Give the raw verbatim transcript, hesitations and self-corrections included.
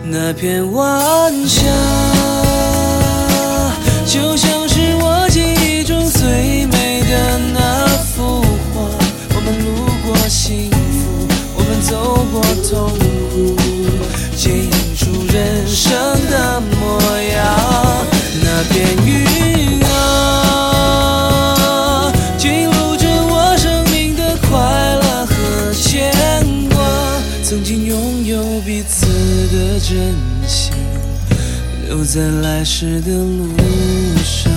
那片晚霞，就像是我记忆中最美的那幅画。我们路过幸福，我们走过痛苦，剪映出人生的模样。那片云啊，记录着我生命的快乐和牵挂。曾经拥有彼此的真心，留在来时的路上。